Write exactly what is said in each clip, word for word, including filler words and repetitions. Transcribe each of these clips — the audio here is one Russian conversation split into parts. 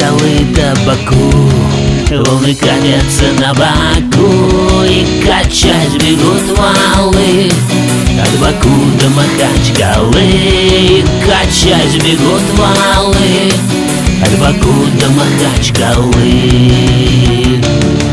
Махачкалы до Баку, волны катятся на Баку, и качаясь бегут валы. От Баку до Махачкалы, и качаясь бегут валы. От Баку до Махачкалы.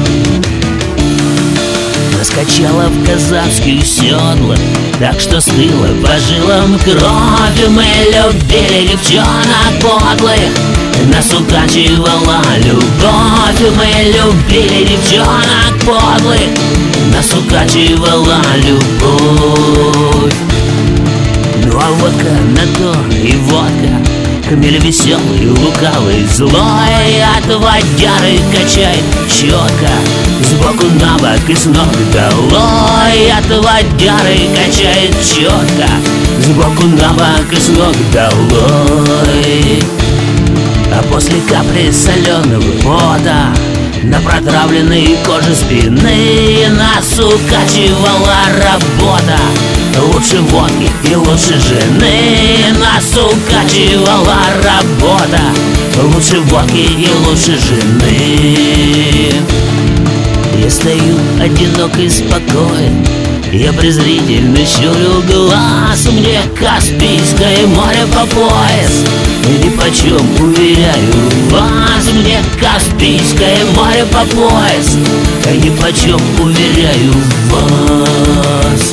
Наскочила в казахских седлах, так что стыла по жилам кровь. Мы любили девчонок подлых, нас укачивала любовь. Мы любили девчонок подлых, нас укачивала любовь. Ну а водка на то и водка, хмель веселый, лукавый, злой. От водяры качает четко, сбоку на бок и с ног долой. От водяры качает четко, сбоку на бок и с ног долой. А после капли соленого пота на протравленной коже спины нас укачивала работа. Лучше водки и лучше жены нас укачивала работа. Лучше водки и лучше жены. Я стою одинок и спокоен, я презрительно щурю глаз. Мне Каспийское море по пояс, ни почем, уверяю вас. Мне Каспийское море по пояс, ни почем, уверяю вас.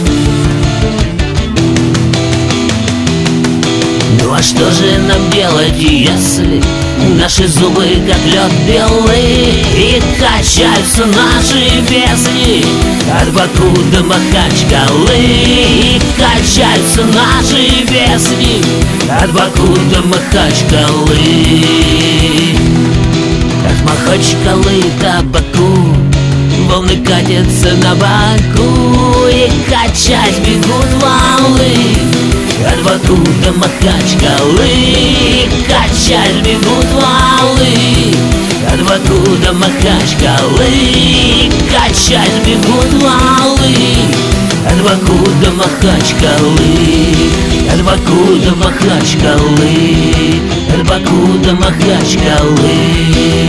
Ну а что же нам делать, если наши зубы как лед белый, и качаются наши песни от Баку до Махачкалы? И качаются наши песни от Баку до Махачкалы. От Махачкалы до Баку волны катятся на Баку, и качать бегут волны. От Баку до Махачкалы, качать бегут валы. От Баку до Махачкалы, качать бегут валы. От Баку до Махачкалы, от Баку до Махачкалы, от Баку до Махачкалы.